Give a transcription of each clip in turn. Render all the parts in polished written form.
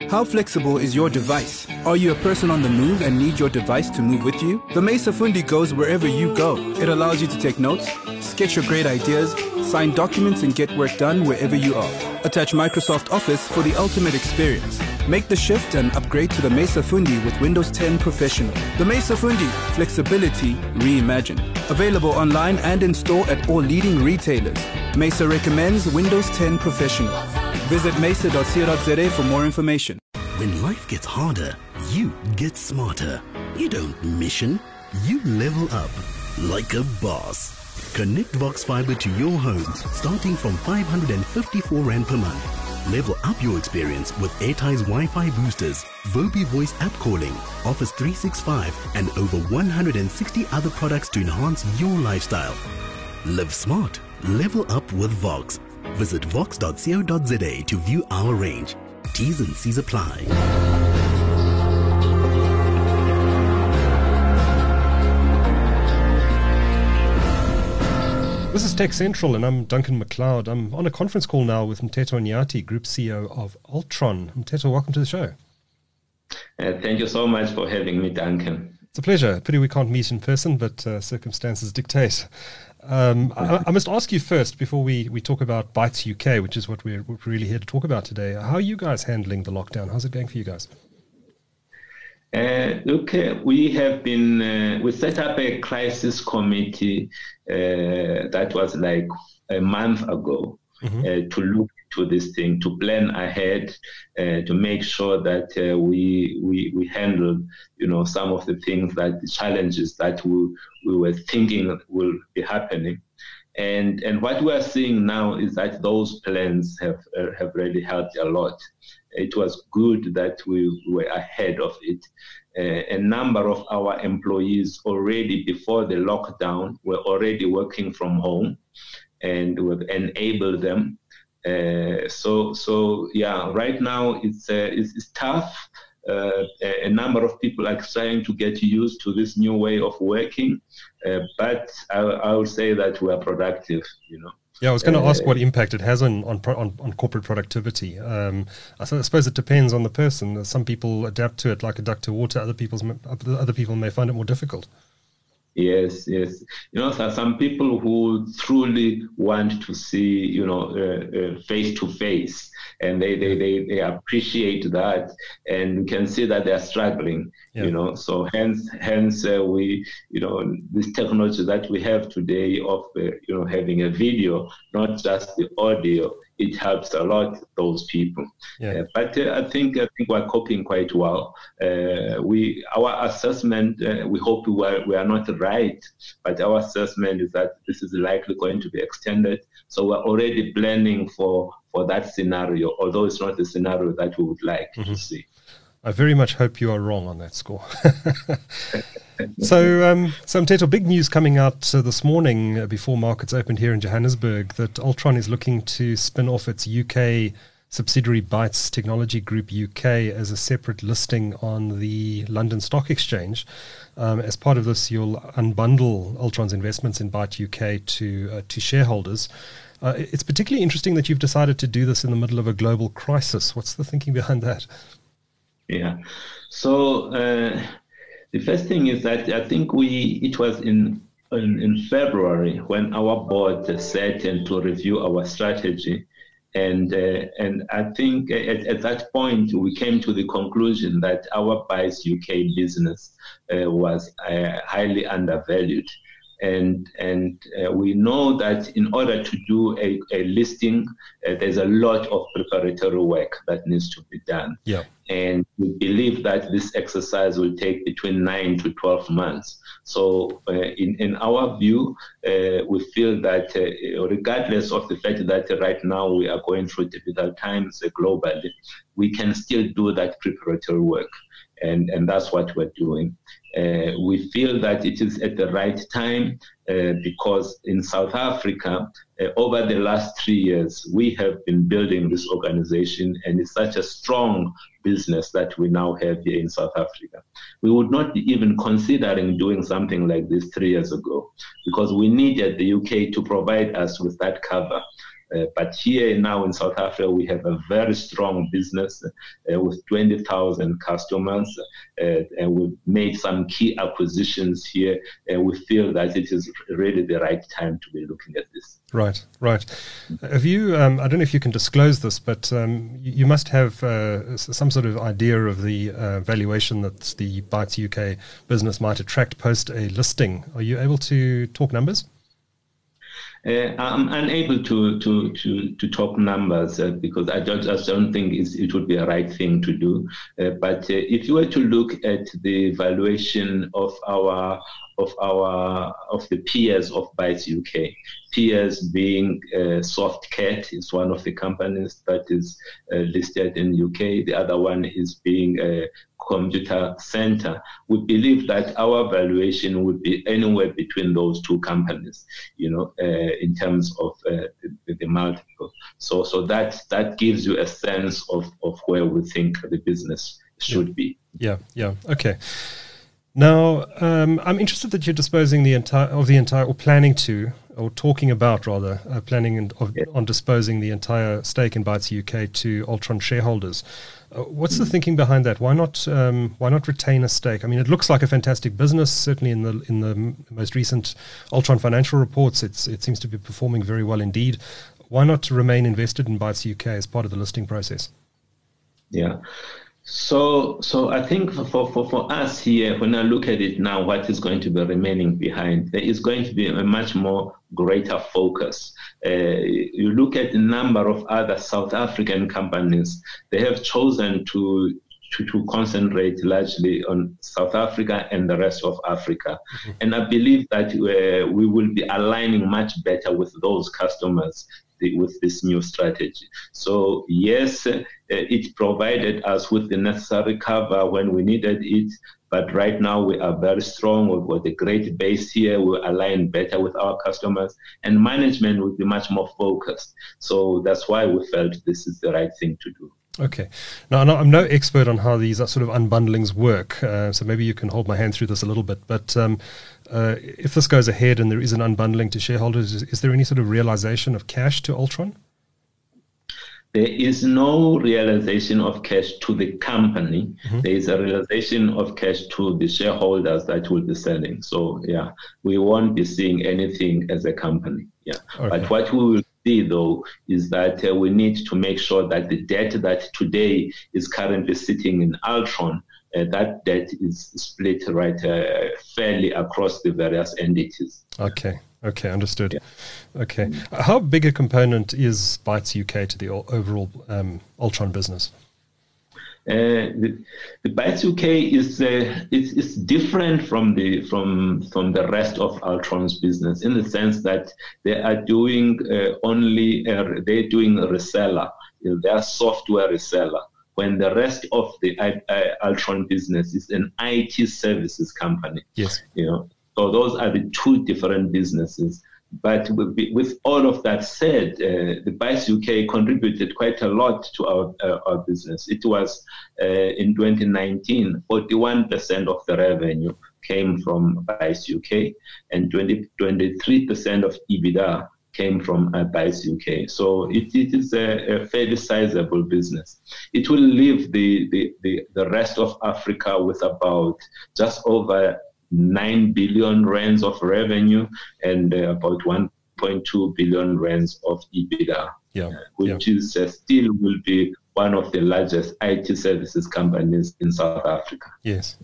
How flexible is your device? Are you a person on the move and need your device to move with you? The Mesa Fundi goes wherever you go. It allows you to take notes, sketch your great ideas, sign documents and get work done wherever you are. Attach Microsoft Office for the ultimate experience. Make the shift and upgrade to the Mesa Fundi with Windows 10 Professional. The Mesa Fundi, flexibility reimagined. Available online and in store at all leading retailers. Mesa recommends Windows 10 Professional. Visit mesa.co.za for more information. When life gets harder, you get smarter. You don't mission, you level up like a boss. Connect Vox Fiber to your home starting from 554 Rand per month. Level up your experience with Airtie's Wi-Fi boosters, Vobi voice app calling, Office 365 and over 160 other products to enhance your lifestyle. Live smart, level up with Vox. Visit vox.co.za to view our range. T's and C's apply. This is Tech Central, and I'm Duncan McLeod. I'm on a conference call now with Mteto Nyati, Group CEO of Altron. Mteto, welcome to the show. Thank you so much for having me, Duncan. It's a pleasure. Pity we can't meet in person, but circumstances dictate. I must ask you first, before we talk about Bytes UK, which is what we're really here to talk about today. How are you guys handling the lockdown? How's it going for you guys? Look, we have been, we set up a crisis committee that was like a month ago to look to this thing, to plan ahead, to make sure that we handle, some of the things that the challenges that we were thinking will be happening. And what we are seeing now is that those plans have really helped a lot. It was good that we were ahead of it. A number of our employees already before the lockdown were already working from home, and we've enabled them. So yeah, right now it's tough. A number of people are trying to get used to this new way of working, but I would say that we are productive, Yeah, I was going to ask what impact it has on corporate productivity. I suppose it depends on the person. Some people adapt to it like a duck to water. Other people may find it more difficult. Yes. So some people who truly want to see, face to face, and they appreciate that, and you can see that they are struggling, So hence we, this technology that we have today of, having a video, not just the audio, it helps a lot those people. Yeah. But I think we're coping quite well. Our assessment, we hope we are not right, but our assessment is that this is likely going to be extended. So we're already planning for that scenario, although it's not the scenario that we would like to see. I very much hope you are wrong on that score. So Mteto, big news coming out this morning before markets opened here in Johannesburg that Altron is looking to spin off its UK subsidiary Bytes Technology Group UK as a separate listing on the London Stock Exchange. As part of this, you'll unbundle Altron's investments in Byte UK to shareholders. It's particularly interesting that you've decided to do this in the middle of a global crisis. What's the thinking behind that? Yeah. So the first thing is that I think it was in February when our board sat and to review our strategy. And I think at that point, we came to the conclusion that our Bytes UK business was highly undervalued. And we know that in order to do a listing, there's a lot of preparatory work that needs to be done. Yeah. And we believe that this exercise will take between 9 to 12 months. So in our view, we feel that regardless of the fact that right now we are going through difficult times globally, we can still do that preparatory work. And that's what we're doing. We feel that it is at the right time because in South Africa, over the last 3 years, we have been building this organization, and it's such a strong business that we now have here in South Africa. We would not be even considering doing something like this 3 years ago because we needed the UK to provide us with that cover. But here now in South Africa, we have a very strong business with 20,000 customers, and we've made some key acquisitions here, and we feel that it is really the right time to be looking at this. Right. Have you, I don't know if you can disclose this, but you must have some sort of idea of the valuation that the Bytes UK business might attract post a listing. Are you able to talk numbers? I'm unable to talk numbers because I just don't think it would be a right thing to do. But if you were to look at the valuation of the peers of Bytes UK, peers being Softcat is one of the companies that is listed in UK. The other one is being Computer Center. We believe that our valuation would be anywhere between those two companies, in terms of the multiple. So that gives you a sense of where we think the business should be. Yeah. Okay. Now, I'm interested that you're disposing talking about on disposing the entire stake in Bytes UK to Altron shareholders. What's the thinking behind that? Why not retain a stake? I mean, it looks like a fantastic business. Certainly in the most recent Altron financial reports, it seems to be performing very well indeed. Why not remain invested in Bytes UK as part of the listing process? Yeah. So I think for us here, when I look at it now, what is going to be remaining behind, there is going to be a much more greater focus. You look at the number of other South African companies, they have chosen to concentrate largely on South Africa and the rest of Africa. Mm-hmm. And I believe that we will be aligning much better with those customers with this new strategy. So yes, it provided us with the necessary cover when we needed it, but right now we are very strong. We've got a great base here. We align better with our customers, and management will be much more focused. So that's why we felt this is the right thing to do. Okay. Now, I'm no expert on how these sort of unbundlings work, so maybe you can hold my hand through this a little bit. But if this goes ahead and there is an unbundling to shareholders, is there any sort of realization of cash to Altron? There is no realization of cash to the company. Mm-hmm. There is a realization of cash to the shareholders that will be selling. So, yeah, we won't be seeing anything as a company. Yeah. Okay. But what we will see, though, is that we need to make sure that the debt that today is currently sitting in Altron, that debt is split fairly across the various entities. Okay, understood. Yeah. Okay. How big a component is Bytes UK to the overall Altron business? The Bytes UK is different from the rest of Altron's business in the sense that they are doing they're doing a reseller. They are software reseller. When the rest of the Altron business is an IT services company. Yes. So those are the two different businesses. But with all of that said, the Bytes UK contributed quite a lot to our business. It was, in 2019, 41% of the revenue came from Bytes UK, and 23% of EBITDA came from Bytes UK. So it is a fairly sizable business. It will leave the rest of Africa with about just over 9 billion rands of revenue and about 1.2 billion rands of EBITDA, which is still will be one of the largest IT services companies in South Africa. Yes.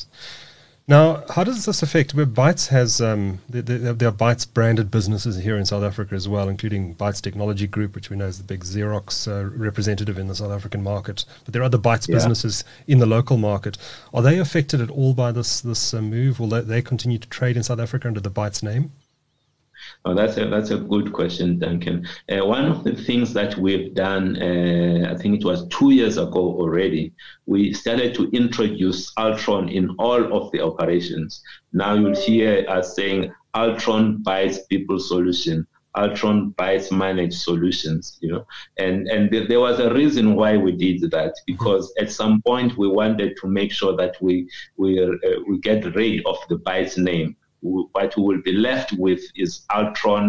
Now, how does this affect? Where Bytes has there are Bytes branded businesses here in South Africa as well, including Bytes Technology Group, which we know is the big Xerox representative in the South African market. But there are other Bytes businesses in the local market. Are they affected at all by this move? Will they continue to trade in South Africa under the Bytes name? Oh, that's a good question, Duncan. One of the things that we've done, I think it was 2 years ago already, we started to introduce Altron in all of the operations. Now you'll hear us saying Altron Bytes People Solution, Altron Bytes Managed Solutions, and there was a reason why we did that, because at some point we wanted to make sure that we get rid of the Bytes name. What we will be left with is Altron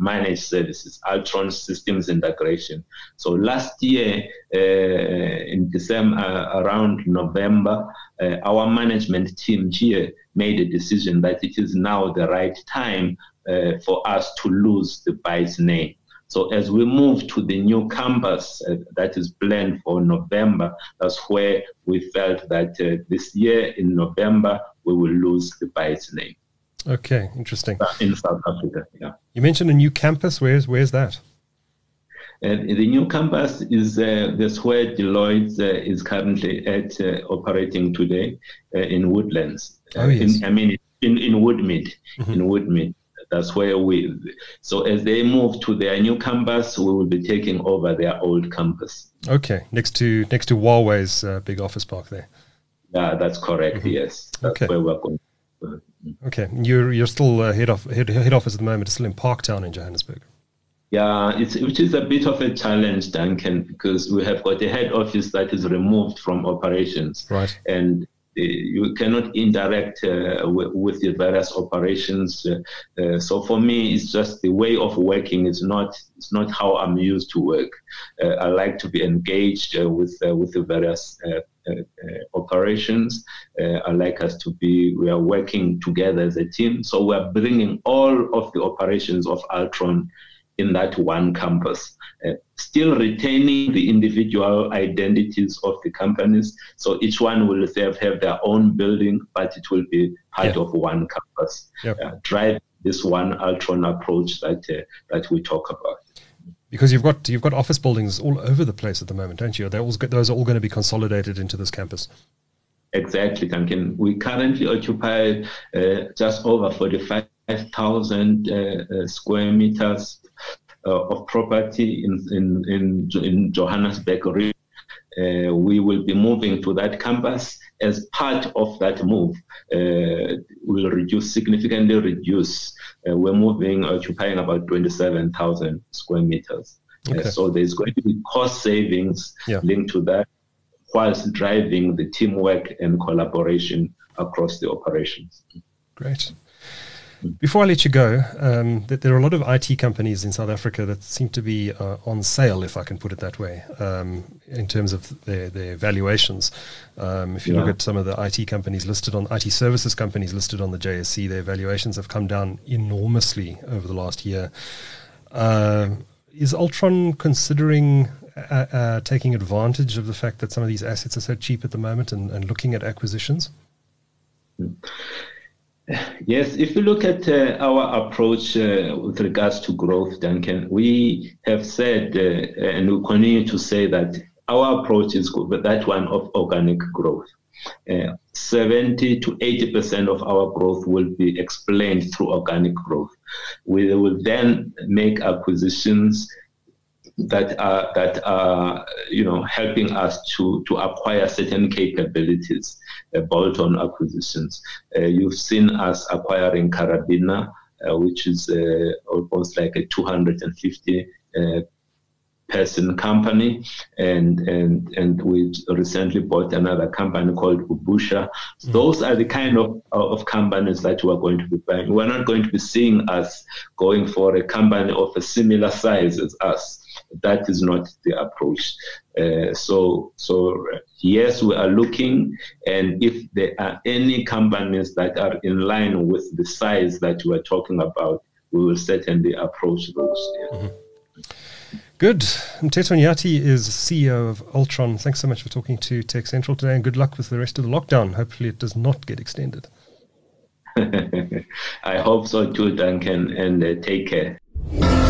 managed services, Altron Systems Integration. So last year, in December, around November, our management team here made a decision that it is now the right time for us to lose the Bytes name. So as we move to the new campus that is planned for November, that's where we felt that this year in November, we will lose the Bytes name. Okay, interesting. In South Africa, yeah. You mentioned a new campus. Where's that? The new campus is that's where Deloitte is currently at operating today in Woodlands. Oh, yes. In Woodmead. Mm-hmm. In Woodmead. That's where so as they move to their new campus, we will be taking over their old campus. Okay, next to Huawei's big office park there. Yeah, that's correct. Mm-hmm. Yes, that's where we're going. Okay, you're still head office at the moment. It's still in Parktown in Johannesburg. Yeah, which is a bit of a challenge, Duncan, because we have got a head office that is removed from operations, right? And you cannot interact with the various operations. So for me, it's just the way of working. It's not how I'm used to work. I like to be engaged with the various operations. I like us we are working together as a team. So we're bringing all of the operations of Altron in that one campus, still retaining the individual identities of the companies. So each one will have their own building, but it will be part of one campus. Yep. Drive this one Altron approach that we talk about. Because you've got office buildings all over the place at the moment, don't you? Those are all going to be consolidated into this campus. Exactly, Duncan. We currently occupy just over 45,000 square meters of property in Johannesburg. We will be moving to that campus. As part of that move, we'll significantly reduce. We're occupying about 27,000 square meters. Okay. So there's going to be cost savings linked to that, whilst driving the teamwork and collaboration across the operations. Great. Before I let you go, there are a lot of IT companies in South Africa that seem to be on sale, if I can put it that way, in terms of their valuations. If you look at some of the IT companies IT services companies listed on the JSE, their valuations have come down enormously over the last year. Is Altron considering taking advantage of the fact that some of these assets are so cheap at the moment and looking at acquisitions? Yes, if you look at our approach with regards to growth, Duncan, we have said and we continue to say that our approach is that one of organic growth. 70 to 80% of our growth will be explained through organic growth. We will then make acquisitions that are helping us to acquire certain capabilities, bolt-on acquisitions. You've seen us acquiring Karabina, which is almost like a 250 person company, and we recently bought another company called Ubusha. Those are the kind of companies that we're going to be buying. We're not going to be seeing us going for a company of a similar size as us. That is not the approach. So yes, we are looking, and if there are any companies that are in line with the size that we are talking about, we will certainly approach those. Yeah. Mm-hmm. Good. Mteto Nyati is CEO of Altron. Thanks so much for talking to Tech Central today, and good luck with the rest of the lockdown. Hopefully it does not get extended. I hope so too, Duncan, and take care.